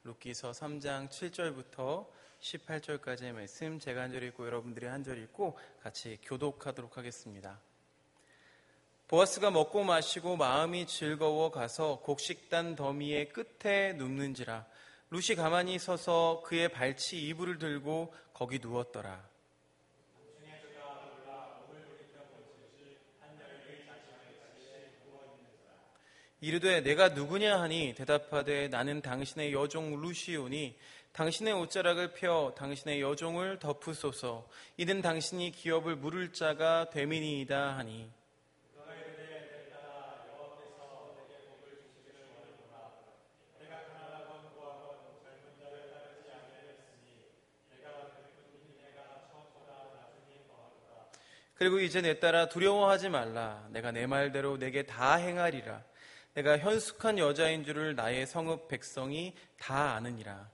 룻기서 3장 7절부터 18절까지의 말씀 제가 한 절 읽고 여러분들이 한 절 읽고 같이 교독하도록 하겠습니다. 보아스가 먹고 마시고 마음이 즐거워 가서 곡식단 더미의 끝에 눕는지라 룻이 가만히 서서 그의 발치 이불을 들고 거기 누웠더라. 이르되 내가 누구냐 하니 대답하되 나는 당신의 여종 룻이오니 당신의 옷자락을 펴 당신의 여종을 덮으소서 이는 당신이 기업을 물을 자가 됨이니이다 하니 그리고 이제 내 딸아 두려워하지 말라 내가 내 말대로 내게 다 행하리라 내가 현숙한 여자인 줄을 나의 성읍 백성이 다 아느니라.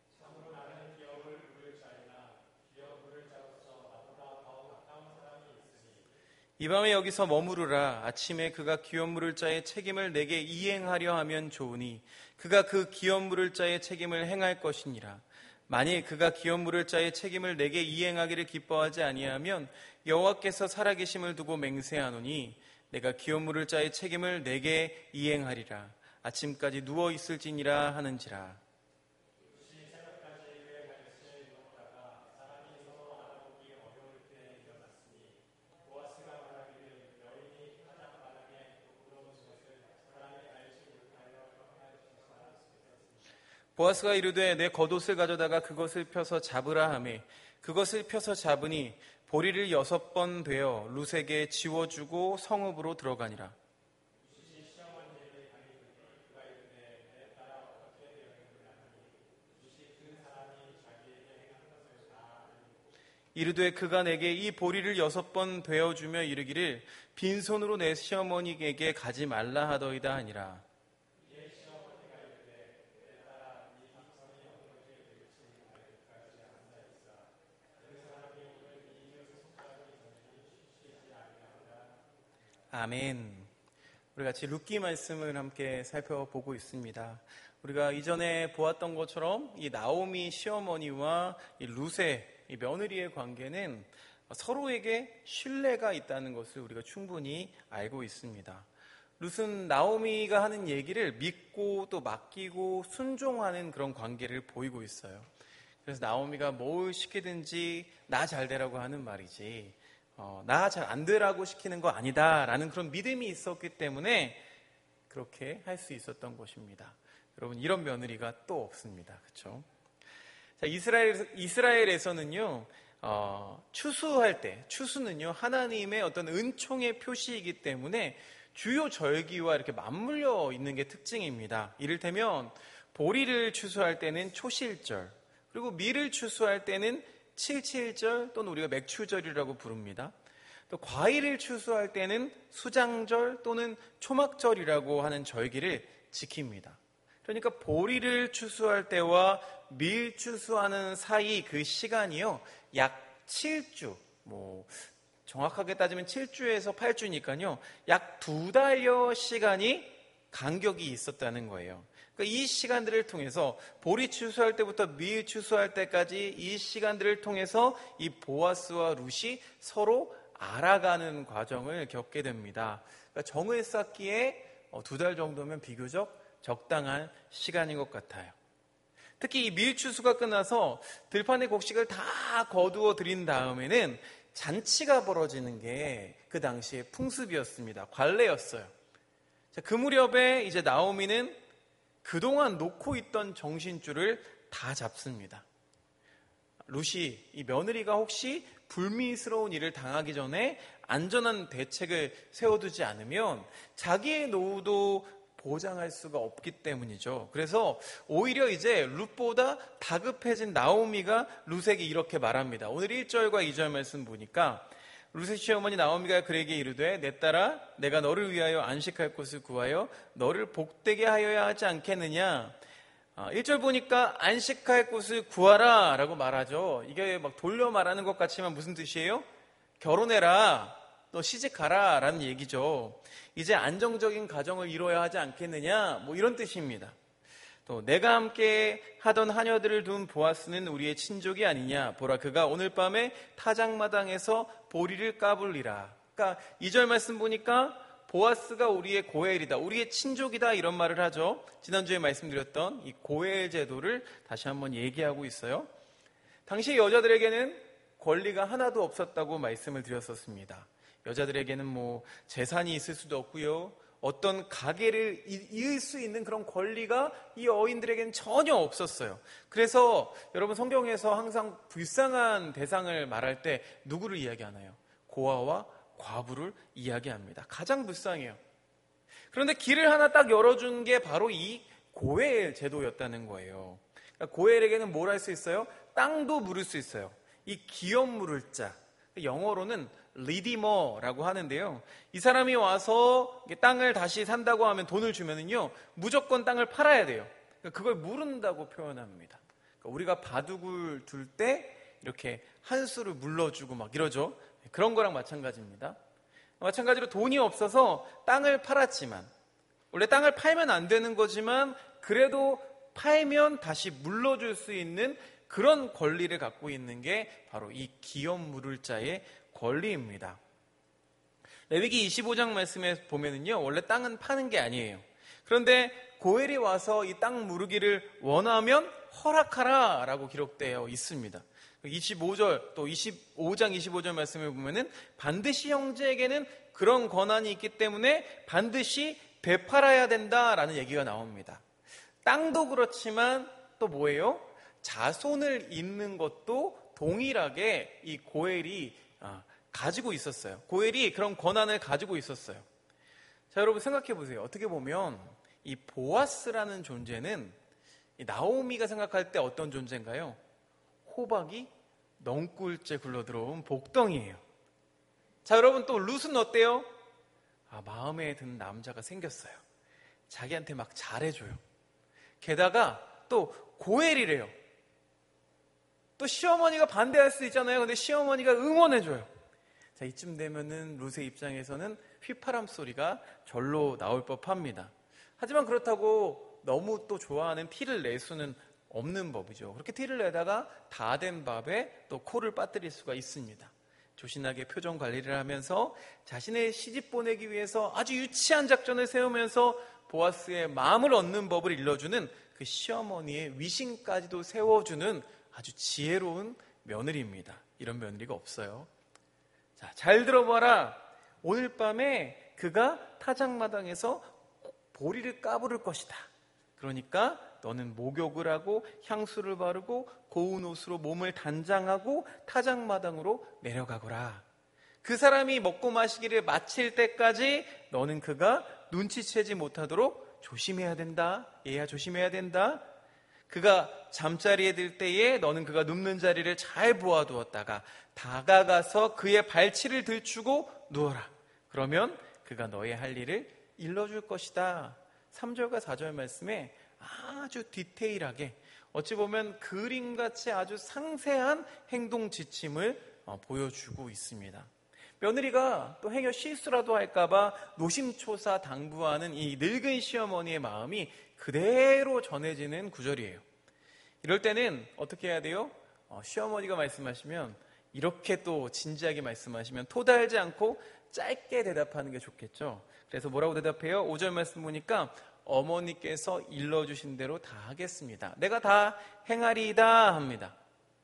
이 밤에 여기서 머무르라. 아침에 그가 기업 물을 자의 책임을 내게 이행하려 하면 좋으니 그가 그 기업 물을 자의 책임을 행할 것이니라. 만일 그가 기업 물을 자의 책임을 내게 이행하기를 기뻐하지 아니하면 여호와께서 살아계심을 두고 맹세하노니 내가 기업 물을 자의 책임을 내게 이행하리라. 아침까지 누워 있을지니라 하는지라. 보아스가 이르되 내 겉옷을 가져다가 그것을 펴서 잡으라 하매 그것을 펴서 잡으니 보리를 6번 되어 룻에게 지워주고 성읍으로 들어가니라. 이르되 그가 내게 이 보리를 6번 되어주며 이르기를 빈손으로 내 시어머니에게 가지 말라 하더이다 하니라. 아멘. 우리 같이 룻기 말씀을 함께 살펴보고 있습니다. 우리가 이전에 보았던 것처럼 이 나오미 시어머니와 이 룻의 이 며느리의 관계는 서로에게 신뢰가 있다는 것을 우리가 충분히 알고 있습니다. 룻은 나오미가 하는 얘기를 믿고 또 맡기고 순종하는 그런 관계를 보이고 있어요. 그래서 나오미가 뭘 시키든지 나 잘 되라고 하는 말이지 나 잘 안 되라고 시키는 거 아니다 라는 그런 믿음이 있었기 때문에 그렇게 할 수 있었던 것입니다. 여러분 이런 며느리가 또 없습니다. 그렇죠? 자, 이스라엘에서는요 추수할 때 추수는요 하나님의 어떤 은총의 표시이기 때문에 주요 절기와 이렇게 맞물려 있는 게 특징입니다. 이를테면 보리를 추수할 때는 초실절 그리고 밀을 추수할 때는 칠칠절 또는 우리가 맥추절이라고 부릅니다. 또 과일을 추수할 때는 수장절 또는 초막절이라고 하는 절기를 지킵니다. 그러니까 보리를 추수할 때와 밀 추수하는 사이 그 시간이요 약 7주 정확하게 따지면 7주에서 8주니까요 약 2달여 시간이 간격이 있었다는 거예요. 그러니까 이 시간들을 통해서 보리 추수할 때부터 밀 추수할 때까지 이 시간들을 통해서 이 보아스와 룻이 서로 알아가는 과정을 겪게 됩니다. 그러니까 정을 쌓기에 2달 정도면 비교적 적당한 시간인 것 같아요. 특히 이 밀 추수가 끝나서 들판의 곡식을 다 거두어 들인 다음에는 잔치가 벌어지는 게 그 당시의 풍습이었습니다. 관례였어요. 자, 그 무렵에 이제 나오미는 그동안 놓고 있던 정신줄을 다 잡습니다. 룻이 이 며느리가 혹시 불미스러운 일을 당하기 전에 안전한 대책을 세워두지 않으면 자기의 노후도 보장할 수가 없기 때문이죠. 그래서 오히려 이제 룻보다 다급해진 나오미가 룻에게 이렇게 말합니다. 오늘 1절과 2절 말씀 보니까 룻의 시어머니 나오미가 그에게 이르되 내 딸아 내가 너를 위하여 안식할 곳을 구하여 너를 복되게 하여야 하지 않겠느냐. 1절 보니까 안식할 곳을 구하라 라고 말하죠. 이게 막 돌려 말하는 것 같지만 무슨 뜻이에요? 결혼해라, 너 시집가라 라는 얘기죠. 이제 안정적인 가정을 이뤄야 하지 않겠느냐 이런 뜻입니다. 또 내가 함께 하던 하녀들을 둔 보아스는 우리의 친족이 아니냐. 보라, 그가 오늘 밤에 타작마당에서 보리를 까불리라. 그러니까 2절 말씀 보니까 보아스가 우리의 고엘이다, 우리의 친족이다, 이런 말을 하죠. 지난주에 말씀드렸던 이 고엘 제도를 다시 한번 얘기하고 있어요. 당시 여자들에게는 권리가 하나도 없었다고 말씀을 드렸었습니다. 여자들에게는 재산이 있을 수도 없고요, 어떤 가게를 이을 수 있는 그런 권리가 이 어인들에게는 전혀 없었어요. 그래서 여러분, 성경에서 항상 불쌍한 대상을 말할 때 누구를 이야기하나요? 고아와 과부를 이야기합니다. 가장 불쌍해요. 그런데 길을 하나 딱 열어준 게 바로 이 고엘 제도였다는 거예요. 그러니까 고엘에게는 뭘 할 수 있어요? 땅도 물을 수 있어요. 이 기업 물을 자, 영어로는 리디머라고 하는데요, 이 사람이 와서 땅을 다시 산다고 하면 돈을 주면은요, 무조건 땅을 팔아야 돼요. 그걸 무른다고 표현합니다. 그러니까 우리가 바둑을 둘 때 이렇게 한 수를 물러주고 막 이러죠. 그런 거랑 마찬가지입니다. 마찬가지로 돈이 없어서 땅을 팔았지만, 원래 땅을 팔면 안 되는 거지만 그래도 팔면 다시 물러줄 수 있는 그런 권리를 갖고 있는 게 바로 이 기업 물을 자의 권리입니다. 레위기 25장 말씀에 보면은요, 원래 땅은 파는 게 아니에요. 그런데 고엘이 와서 이 땅 무르기를 원하면 허락하라 라고 기록되어 있습니다. 25절 또 25장 25절 말씀을 보면은 반드시 형제에게는 그런 권한이 있기 때문에 반드시 되팔아야 된다라는 얘기가 나옵니다. 땅도 그렇지만 또 뭐예요? 자손을 잇는 것도 동일하게 이 고엘이 가지고 있었어요. 고엘이 그런 권한을 가지고 있었어요. 자, 여러분 생각해 보세요. 어떻게 보면 이 보아스라는 존재는 이 나오미가 생각할 때 어떤 존재인가요? 호박이 넝꿀째 굴러들어온 복덩이에요. 자, 여러분 또 룻은 어때요? 마음에 드는 남자가 생겼어요. 자기한테 막 잘해줘요. 게다가 또 고엘이래요. 또 시어머니가 반대할 수 있잖아요. 근데 시어머니가 응원해줘요. 자, 이쯤 되면은 룻의 입장에서는 휘파람 소리가 절로 나올 법합니다. 하지만 그렇다고 너무 또 좋아하는 티를 낼 수는 없는 법이죠. 그렇게 티를 내다가 다 된 밥에 또 코를 빠뜨릴 수가 있습니다. 조신하게 표정 관리를 하면서 자신의 시집 보내기 위해서 아주 유치한 작전을 세우면서 보아스의 마음을 얻는 법을 일러주는 그 시어머니의 위신까지도 세워주는 아주 지혜로운 며느리입니다. 이런 며느리가 없어요. 자, 잘 들어봐라. 오늘 밤에 그가 타작마당에서 보리를 까부를 것이다. 그러니까 너는 목욕을 하고 향수를 바르고 고운 옷으로 몸을 단장하고 타작마당으로 내려가거라. 그 사람이 먹고 마시기를 마칠 때까지 너는 그가 눈치채지 못하도록 조심해야 된다. 얘야, 조심해야 된다. 그가 잠자리에 들 때에 너는 그가 눕는 자리를 잘 보아두었다가 다가가서 그의 발치를 들추고 누워라. 그러면 그가 너의 할 일을 일러줄 것이다. 3절과 4절 말씀에 아주 디테일하게, 어찌 보면 그림같이 아주 상세한 행동 지침을 보여주고 있습니다. 며느리가 또 행여 실수라도 할까봐 노심초사 당부하는 이 늙은 시어머니의 마음이 그대로 전해지는 구절이에요. 이럴 때는 어떻게 해야 돼요? 시어머니가 말씀하시면 이렇게 또 진지하게 말씀하시면 토달지 않고 짧게 대답하는 게 좋겠죠. 그래서 뭐라고 대답해요? 5절 말씀 보니까 어머니께서 일러주신 대로 다 하겠습니다. 내가 다 행하리이다 합니다.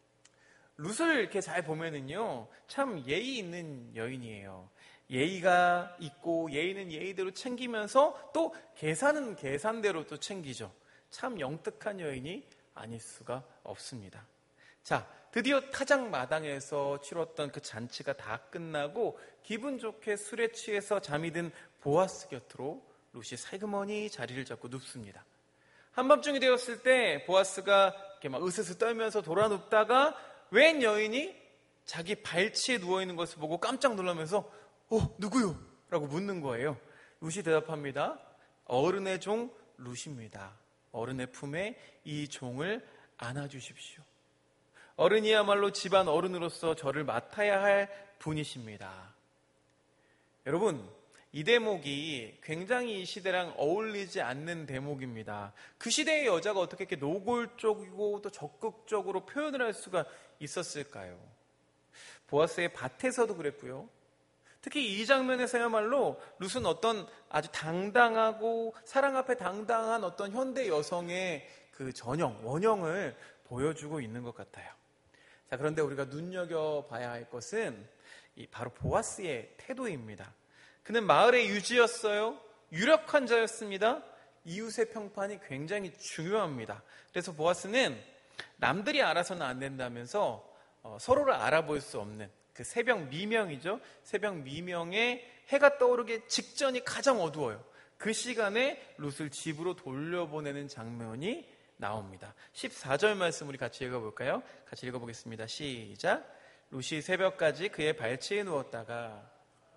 룻을 이렇게 잘 보면은요, 참 예의 있는 여인이에요. 예의가 있고 예의는 예의대로 챙기면서 또 계산은 계산대로 또 챙기죠. 참 영특한 여인이 아닐 수가 없습니다. 자, 드디어 타작마당에서 치렀던 그 잔치가 다 끝나고 기분 좋게 술에 취해서 잠이 든 보아스 곁으로 룻이 살그머니 자리를 잡고 눕습니다. 한밤중이 되었을 때 보아스가 이렇게 막 으스스 떨면서 돌아 눕다가 웬 여인이 자기 발치에 누워있는 것을 보고 깜짝 놀라면서 누구요? 라고 묻는 거예요. 룻이 대답합니다. 어른의 종 룻입니다. 어른의 품에 이 종을 안아주십시오. 어른이야말로 집안 어른으로서 저를 맡아야 할 분이십니다. 여러분, 이 대목이 굉장히 이 시대랑 어울리지 않는 대목입니다. 그 시대의 여자가 어떻게 이렇게 노골적이고 또 적극적으로 표현을 할 수가 있었을까요? 보아스의 밭에서도 그랬고요. 특히 이 장면에서야말로 룻은 어떤 아주 당당하고 사랑 앞에 당당한 어떤 현대 여성의 그 원형을 보여주고 있는 것 같아요. 자, 그런데 우리가 눈여겨봐야 할 것은 바로 보아스의 태도입니다. 그는 마을의 유지였어요. 유력한 자였습니다. 이웃의 평판이 굉장히 중요합니다. 그래서 보아스는 남들이 알아서는 안 된다면서 서로를 알아볼 수 없는 그 새벽 미명이죠. 새벽 미명에 해가 떠오르기 직전이 가장 어두워요. 그 시간에 룻을 집으로 돌려보내는 장면이 나옵니다. 14절 말씀 우리 같이 읽어볼까요? 같이 읽어보겠습니다. 시작. 룻이 새벽까지 그의 발치에 누웠다가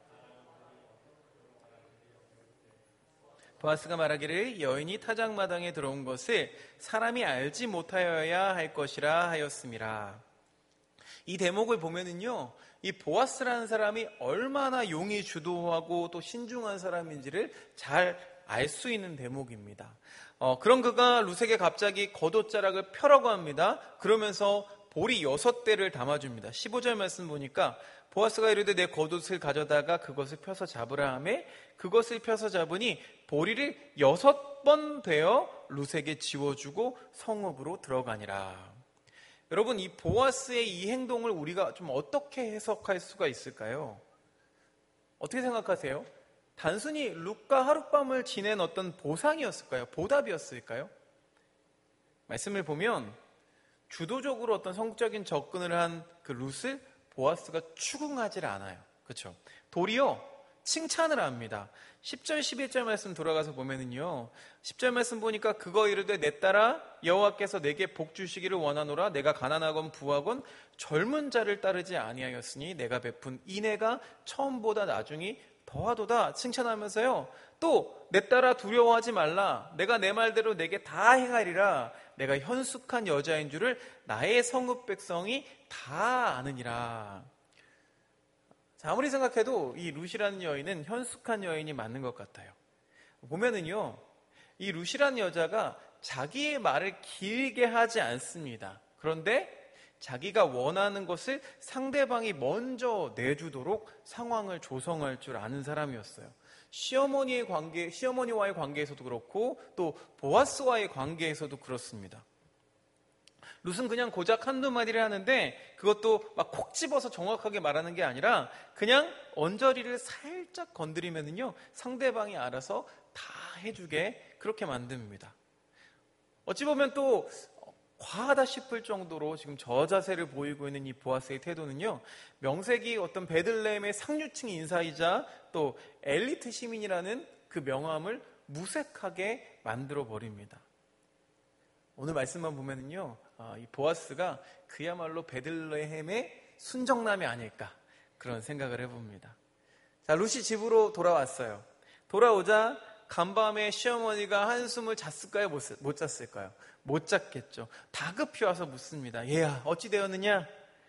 보아스가 말하기를 여인이 타작마당에 들어온 것을 사람이 알지 못하여야 할 것이라 하였습니다. 이 대목을 보면은요, 이 보아스라는 사람이 얼마나 용이 주도하고 또 신중한 사람인지를 잘 알 수 있는 대목입니다. 그런 그가 룻에게 갑자기 겉옷자락을 펴라고 합니다. 그러면서 보리 6대를 담아줍니다. 15절 말씀 보니까 보아스가 이르되 내 겉옷을 가져다가 그것을 펴서 잡으라 하매 그것을 펴서 잡으니 보리를 6번 되어 룻에게 지워주고 성읍으로 들어가니라. 여러분, 이 보아스의 이 행동을 우리가 좀 어떻게 해석할 수가 있을까요? 어떻게 생각하세요? 단순히 룻과 하룻밤을 지낸 어떤 보상이었을까요? 보답이었을까요? 말씀을 보면 주도적으로 어떤 성적인 접근을 한 그 룻을 보아스가 추궁하지 않아요. 그렇죠? 도리어 칭찬을 합니다. 10절 11절 말씀 돌아가서 보면은요, 10절 말씀 보니까 그거 이르되 내 딸아 여호와께서 내게 복 주시기를 원하노라. 내가 가난하건 부하건 젊은 자를 따르지 아니하였으니 내가 베푼 인애가 처음보다 나중이 더하도다. 칭찬하면서요, 또 내 딸아 두려워하지 말라. 내가 내 말대로 내게 다 행하리라. 내가 현숙한 여자인 줄을 나의 성읍 백성이 다 아느니라. 자, 아무리 생각해도 이 룻이라는 여인은 현숙한 여인이 맞는 것 같아요. 보면은요, 이 룻이라는 여자가 자기의 말을 길게 하지 않습니다. 그런데 자기가 원하는 것을 상대방이 먼저 내주도록 상황을 조성할 줄 아는 사람이었어요. 시어머니와의 관계에서도 그렇고 또 보아스와의 관계에서도 그렇습니다. 룻은 그냥 고작 한두 마디를 하는데 그것도 막 콕 집어서 정확하게 말하는 게 아니라 그냥 언저리를 살짝 건드리면은요, 상대방이 알아서 다 해주게 그렇게 만듭니다. 어찌 보면 또 과하다 싶을 정도로 지금 저자세를 보이고 있는 이 보아스의 태도는요, 명색이 어떤 베들레헴의 상류층 인사이자 또 엘리트 시민이라는 그 명함을 무색하게 만들어 버립니다. 오늘 말씀만 보면은요, 이 보아스가 그야말로 베들레헴의 순정남이 아닐까 그런 생각을 해봅니다. 자, 룻이 집으로 돌아왔어요. 돌아오자 간밤에 시어머니가 한숨을 잤을까요? 못 잤을까요? 못 잤겠죠. 다급히 와서 묻습니다. 얘야, 어찌 되었느냐?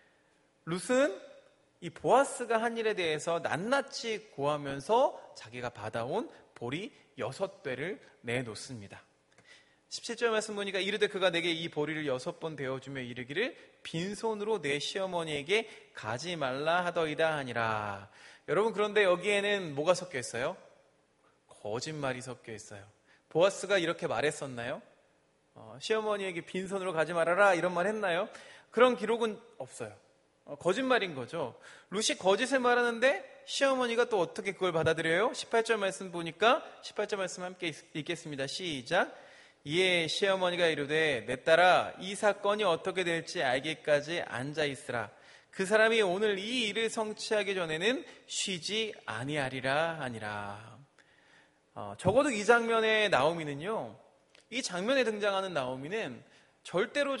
룻은 이 보아스가 한 일에 대해서 낱낱이 고하면서 자기가 받아온 보리 6대를 내놓습니다. 17절 말씀 보니까 이르되 그가 내게 이 보리를 6번 베어주며 이르기를 빈손으로 내 시어머니에게 가지 말라 하더이다 하니라. 여러분, 그런데 여기에는 뭐가 섞여 있어요? 거짓말이 섞여 있어요. 보아스가 이렇게 말했었나요? 시어머니에게 빈손으로 가지 말아라 이런 말 했나요? 그런 기록은 없어요. 거짓말인 거죠. 룻이 거짓을 말하는데 시어머니가 또 어떻게 그걸 받아들여요? 18절 말씀 보니까 18절 말씀 함께 읽겠습니다. 시작. 이에 시어머니가 이르되 내 딸아 이 사건이 어떻게 될지 알기까지 앉아있으라. 그 사람이 오늘 이 일을 성취하기 전에는 쉬지 아니하리라 하니라. 적어도 이 장면의 나오미는요, 이 장면에 등장하는 나오미는 절대로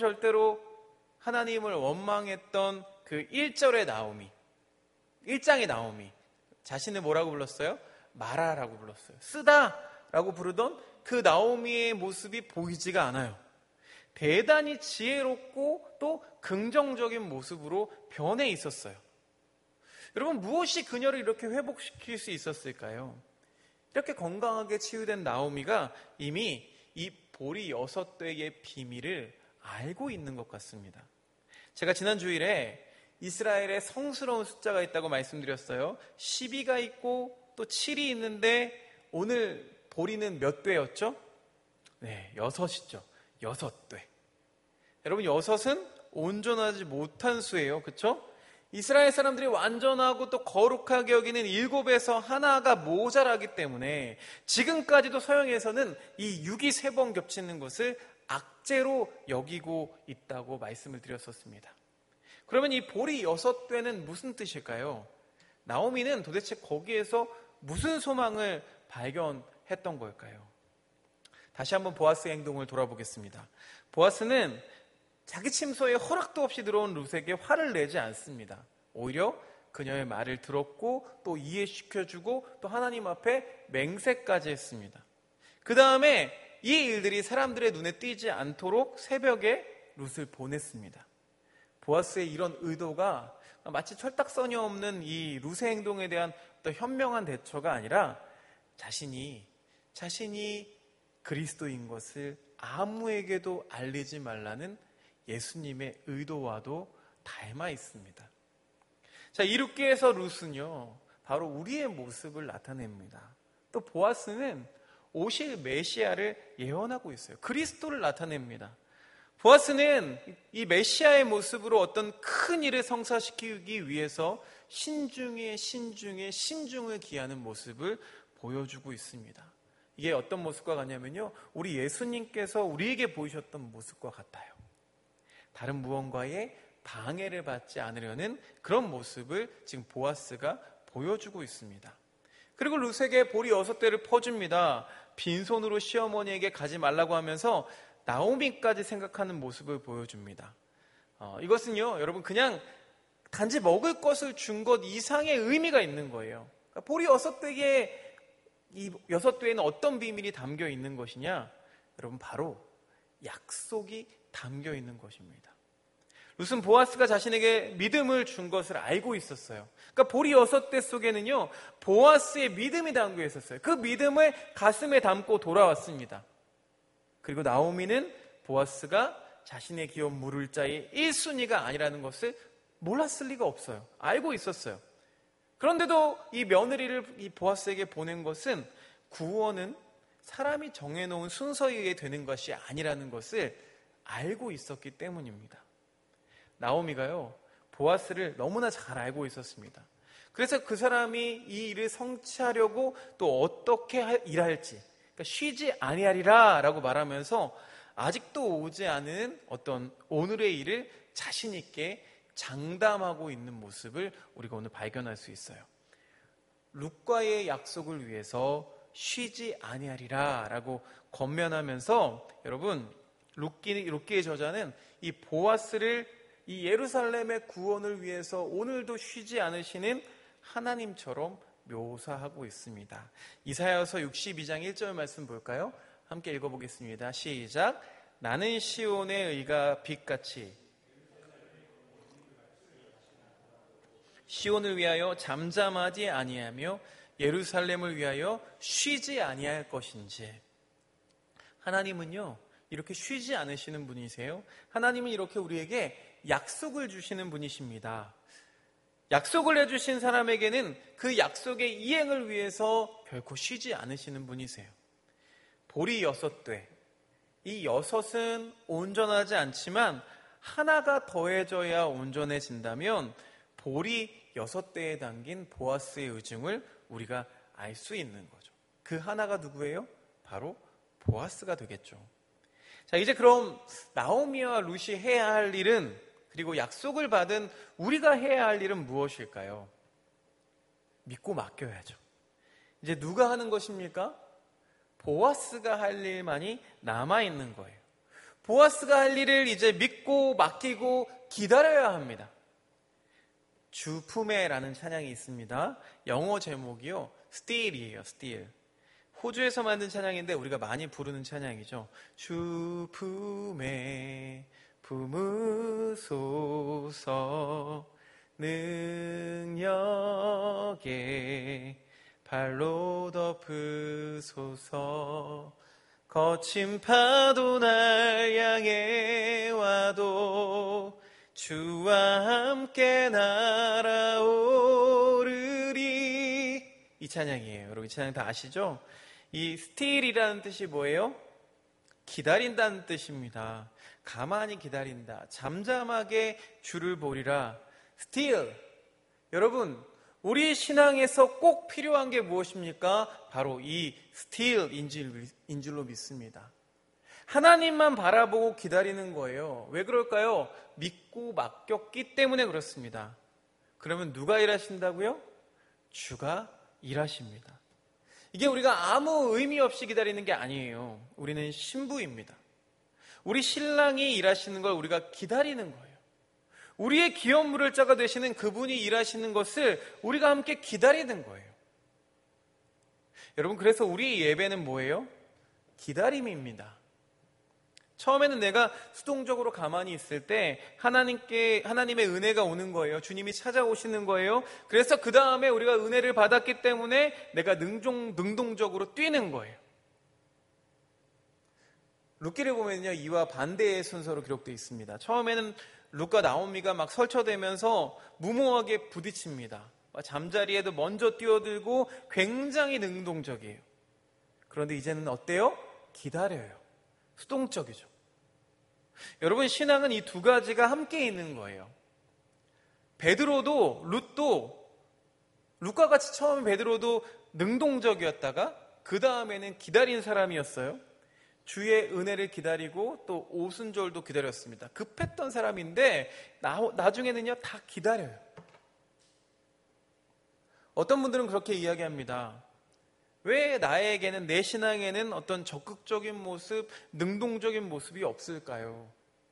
하나님을 원망했던 그 1절의 나오미, 1장의 나오미, 자신을 뭐라고 불렀어요? 마라라고 불렀어요. 쓰다라고 부르던 그 나오미의 모습이 보이지가 않아요. 대단히 지혜롭고 또 긍정적인 모습으로 변해 있었어요. 여러분, 무엇이 그녀를 이렇게 회복시킬 수 있었을까요? 이렇게 건강하게 치유된 나오미가 이미 이 보리 6대의 비밀을 알고 있는 것 같습니다. 제가 지난 주일에 이스라엘에 성스러운 숫자가 있다고 말씀드렸어요. 12가 있고 또 7이 있는데 오늘 보리는 몇 대였죠? 네, 6이죠. 6대. 여러분, 6은 온전하지 못한 수예요. 그렇죠? 이스라엘 사람들이 완전하고 또 거룩하게 여기는 7에서 하나가 모자라기 때문에 지금까지도 서양에서는 이 6이 3번 겹치는 것을 악재로 여기고 있다고 말씀을 드렸었습니다. 그러면 이 보리 6대는 무슨 뜻일까요? 나오미는 도대체 거기에서 무슨 소망을 발견했던 걸까요? 다시 한번 보아스의 행동을 돌아보겠습니다. 보아스는 자기 침소에 허락도 없이 들어온 룻에게 화를 내지 않습니다. 오히려 그녀의 말을 들었고 또 이해시켜주고 또 하나님 앞에 맹세까지 했습니다. 그 다음에 이 일들이 사람들의 눈에 띄지 않도록 새벽에 룻을 보냈습니다. 보아스의 이런 의도가 마치 철딱서니 없는 이 룻의 행동에 대한 또 현명한 대처가 아니라 자신이 그리스도인 것을 아무에게도 알리지 말라는 예수님의 의도와도 닮아 있습니다. 자, 이룻기에서 룻은요, 바로 우리의 모습을 나타냅니다. 또 보아스는 오실 메시아를 예언하고 있어요. 그리스도를 나타냅니다. 보아스는 이 메시아의 모습으로 어떤 큰 일을 성사시키기 위해서 신중에 신중을 기하는 모습을 보여주고 있습니다. 이게 어떤 모습과 같냐면요, 우리 예수님께서 우리에게 보이셨던 모습과 같아요. 다른 무언가에 방해를 받지 않으려는 그런 모습을 지금 보아스가 보여주고 있습니다. 그리고 룻에게 보리 6대를 퍼줍니다. 빈손으로 시어머니에게 가지 말라고 하면서 나오미까지 생각하는 모습을 보여줍니다. 이것은요, 여러분, 그냥 단지 먹을 것을 준 것 이상의 의미가 있는 거예요. 그러니까 보리 6대에 이 6대에는 어떤 비밀이 담겨 있는 것이냐? 여러분, 바로 약속이 담겨 있는 것입니다. 룻은 보아스가 자신에게 믿음을 준 것을 알고 있었어요. 그러니까 보리 6대 속에는요, 보아스의 믿음이 담겨 있었어요. 그 믿음을 가슴에 담고 돌아왔습니다. 그리고 나오미는 보아스가 자신의 기업 물을 자의 1순위가 아니라는 것을 몰랐을 리가 없어요. 알고 있었어요. 그런데도 이 며느리를 이 보아스에게 보낸 것은 구원은 사람이 정해놓은 순서에 의해 되는 것이 아니라는 것을 알고 있었기 때문입니다. 나오미가요, 보아스를 너무나 잘 알고 있었습니다. 그래서 그 사람이 이 일을 성취하려고 또 어떻게 일할지, 그러니까 쉬지 아니하리라 라고 말하면서 아직도 오지 않은 어떤 오늘의 일을 자신 있게 장담하고 있는 모습을 우리가 오늘 발견할 수 있어요. 룻과의 약속을 위해서 쉬지 아니하리라 라고 권면하면서, 여러분, 룻기의 저자는 이 보아스를 이 예루살렘의 구원을 위해서 오늘도 쉬지 않으시는 하나님처럼 묘사하고 있습니다. 이사야서 62장 1절 말씀 볼까요? 함께 읽어보겠습니다. 시작. 나는 시온의 의가 빛같이 시온을 위하여 잠잠하지 아니하며 예루살렘을 위하여 쉬지 아니할 것인지. 하나님은요, 이렇게 쉬지 않으시는 분이세요. 하나님은 이렇게 우리에게 약속을 주시는 분이십니다. 약속을 해주신 사람에게는 그 약속의 이행을 위해서 결코 쉬지 않으시는 분이세요. 보리 6대, 이 6은 온전하지 않지만 하나가 더해져야 온전해진다면 보리 6대에 담긴 보아스의 의중을 우리가 알 수 있는 거죠. 그 하나가 누구예요? 바로 보아스가 되겠죠. 자, 이제 그럼 나오미와 룻이 해야 할 일은, 그리고 약속을 받은 우리가 해야 할 일은 무엇일까요? 믿고 맡겨야죠. 이제 누가 하는 것입니까? 보아스가 할 일만이 남아있는 거예요. 보아스가 할 일을 이제 믿고 맡기고 기다려야 합니다. 주품에라는 찬양이 있습니다. 영어 제목이요, Still이에요. Still. 호주에서 만든 찬양인데 우리가 많이 부르는 찬양이죠. 주품에 품으소서 능력에 발로 더 덮으소서. 거친 파도 날 향해 와도 주와 함께 날아오르리. 이 찬양이에요. 여러분 이 찬양 다 아시죠? 이 still이라는 뜻이 뭐예요? 기다린다는 뜻입니다. 가만히 기다린다. 잠잠하게 주를 보리라. still. 여러분, 우리 신앙에서 꼭 필요한 게 무엇입니까? 바로 이 still인 줄로 믿습니다. 하나님만 바라보고 기다리는 거예요. 왜 그럴까요? 믿고 맡겼기 때문에 그렇습니다. 그러면 누가 일하신다고요? 주가 일하십니다. 이게 우리가 아무 의미 없이 기다리는 게 아니에요. 우리는 신부입니다. 우리 신랑이 일하시는 걸 우리가 기다리는 거예요. 우리의 기업 물을 자가 되시는 그분이 일하시는 것을 우리가 함께 기다리는 거예요. 여러분, 그래서 우리 예배는 뭐예요? 기다림입니다. 처음에는 내가 수동적으로 가만히 있을 때 하나님의 은혜가 오는 거예요. 주님이 찾아오시는 거예요. 그래서 그 다음에 우리가 은혜를 받았기 때문에 내가 능동적으로 뛰는 거예요. 룻기를 보면요, 이와 반대의 순서로 기록되어 있습니다. 처음에는 룻과 나오미가 막 설쳐대면서 무모하게 부딪힙니다. 잠자리에도 먼저 뛰어들고 굉장히 능동적이에요. 그런데 이제는 어때요? 기다려요. 수동적이죠. 여러분, 신앙은 이 두 가지가 함께 있는 거예요. 베드로도 룻과 같이 처음에 베드로도 능동적이었다가 그 다음에는 기다린 사람이었어요. 주의 은혜를 기다리고 또 오순절도 기다렸습니다. 급했던 사람인데 나중에는요 다 기다려요. 어떤 분들은 그렇게 이야기합니다. 왜 나에게는, 내 신앙에는 어떤 적극적인 모습, 능동적인 모습이 없을까요?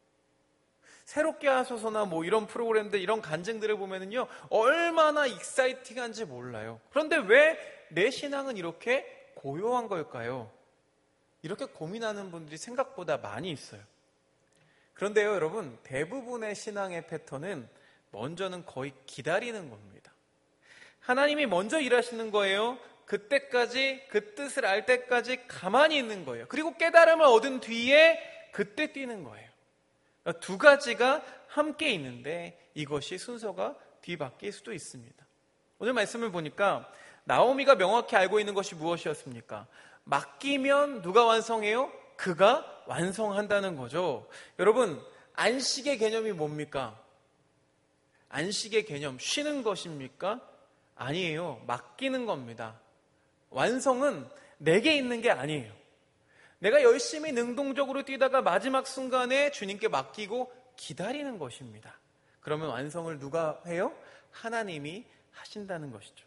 새롭게 하소서나 이런 프로그램들, 이런 간증들을 보면은요 얼마나 익사이팅한지 몰라요. 그런데 왜 내 신앙은 이렇게 고요한 걸까요? 이렇게 고민하는 분들이 생각보다 많이 있어요. 그런데요, 여러분, 대부분의 신앙의 패턴은 먼저는 거의 기다리는 겁니다. 하나님이 먼저 일하시는 거예요. 그때까지, 그 뜻을 알 때까지 가만히 있는 거예요. 그리고 깨달음을 얻은 뒤에 그때 뛰는 거예요. 그러니까 두 가지가 함께 있는데 이것이 순서가 뒤바뀔 수도 있습니다. 오늘 말씀을 보니까 나오미가 명확히 알고 있는 것이 무엇이었습니까? 맡기면 누가 완성해요? 그가 완성한다는 거죠. 여러분, 안식의 개념이 뭡니까? 안식의 개념, 쉬는 것입니까? 아니에요. 맡기는 겁니다. 완성은 내게 있는 게 아니에요. 내가 열심히 능동적으로 뛰다가 마지막 순간에 주님께 맡기고 기다리는 것입니다. 그러면 완성을 누가 해요? 하나님이 하신다는 것이죠.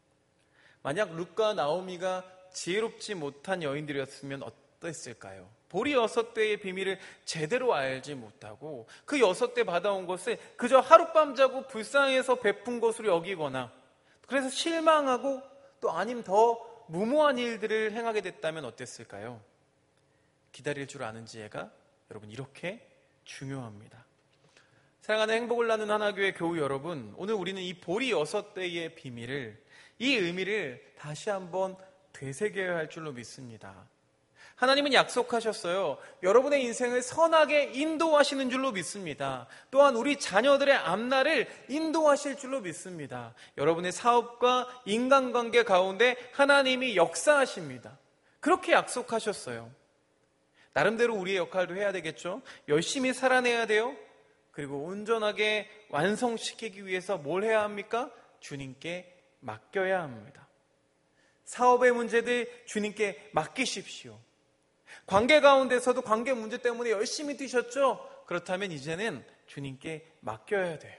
만약 룻과 나오미가 지혜롭지 못한 여인들이었으면 어땠을까요? 보리 6대의 비밀을 제대로 알지 못하고 그 6대 받아온 것을 그저 하룻밤 자고 불쌍해서 베푼 것으로 여기거나, 그래서 실망하고 또 아님 더 무모한 일들을 행하게 됐다면 어땠을까요? 기다릴 줄 아는 지혜가 여러분 이렇게 중요합니다. 사랑하는 행복을 나누는 하나교회 교우 여러분, 오늘 우리는 이 보리 6대의 비밀을, 이 의미를 다시 한번 되새겨야 할 줄로 믿습니다. 하나님은 약속하셨어요. 여러분의 인생을 선하게 인도하시는 줄로 믿습니다. 또한 우리 자녀들의 앞날을 인도하실 줄로 믿습니다. 여러분의 사업과 인간관계 가운데 하나님이 역사하십니다. 그렇게 약속하셨어요. 나름대로 우리의 역할도 해야 되겠죠. 열심히 살아내야 돼요. 그리고 온전하게 완성시키기 위해서 뭘 해야 합니까? 주님께 맡겨야 합니다. 사업의 문제들 주님께 맡기십시오. 관계 가운데서도 관계 문제 때문에 열심히 뛰셨죠? 그렇다면 이제는 주님께 맡겨야 돼요.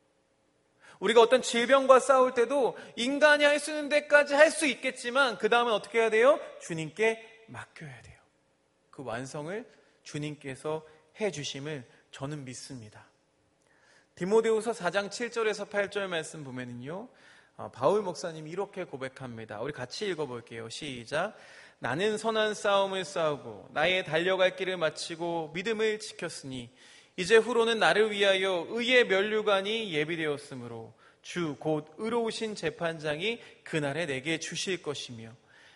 우리가 어떤 질병과 싸울 때도 인간이 할 수 있는 데까지 할 수 있겠지만 그 다음에 어떻게 해야 돼요? 주님께 맡겨야 돼요. 그 완성을 주님께서 해주심을 저는 믿습니다. 디모데후서 4장 7절에서 8절 말씀 보면은요, 바울 목사님이 이렇게 고백합니다. 우리 같이 읽어볼게요. 시작. 나는 선한 싸움을 싸우고 나의 달려갈 길을 마치고 믿음을 지켰으니 이제 후로는 나를 위하여 의의 면류관이 예비되었으므로 주 곧 의로우신 재판장이 그날에 내게 주실 것이며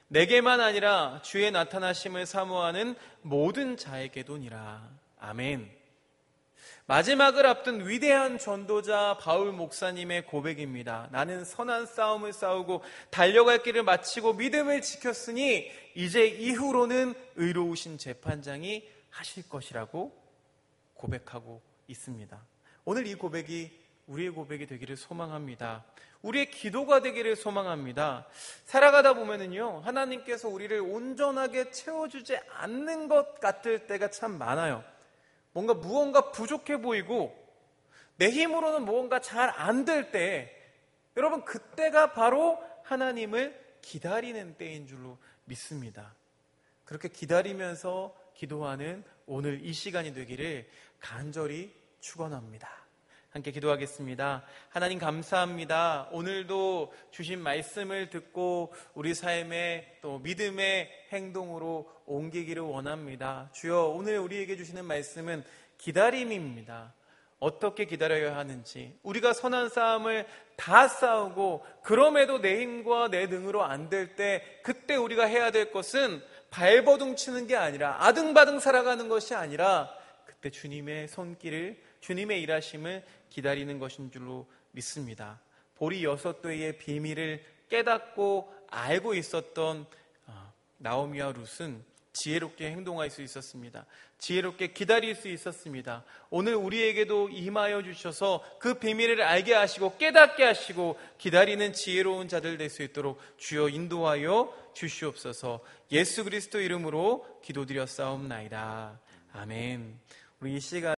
내게만 아니라 주의 나타나심을 사모하는 모든 자에게도니라. 아멘. 마지막을 앞둔 위대한 전도자 바울 목사님의 고백입니다. 나는 선한 싸움을 싸우고 달려갈 길을 마치고 믿음을 지켰으니 이제 이후로는 의로우신 재판장이 하실 것이라고 고백하고 있습니다. 오늘 이 고백이 우리의 고백이 되기를 소망합니다. 우리의 기도가 되기를 소망합니다. 살아가다 보면은요, 하나님께서 우리를 온전하게 채워주지 않는 것 같을 때가 참 많아요. 무언가 부족해 보이고 내 힘으로는 무언가 잘 안 될 때, 여러분 그때가 바로 하나님을 기다리는 때인 줄로 믿습니다. 그렇게 기다리면서 기도하는 오늘 이 시간이 되기를 간절히 축원합니다. 함께 기도하겠습니다. 하나님 감사합니다. 오늘도 주신 말씀을 듣고 우리 삶의 또 믿음의 행동으로 옮기기를 원합니다. 주여, 오늘 우리에게 주시는 말씀은 기다림입니다. 어떻게 기다려야 하는지, 우리가 선한 싸움을 다 싸우고 그럼에도 내 힘과 내 능으로 안 될 때, 그때 우리가 해야 될 것은 발버둥 치는 게 아니라, 아등바등 살아가는 것이 아니라 그때 주님의 손길을, 주님의 일하심을 기다리는 것인 줄로 믿습니다. 보리 6도의 비밀을 깨닫고 알고 있었던 나오미와 룻은 지혜롭게 행동할 수 있었습니다. 지혜롭게 기다릴 수 있었습니다. 오늘 우리에게도 임하여 주셔서 그 비밀을 알게 하시고 깨닫게 하시고 기다리는 지혜로운 자들 될 수 있도록 주여 인도하여 주시옵소서. 예수 그리스도 이름으로 기도드렸사옵나이다. 아멘. 우리 이 시간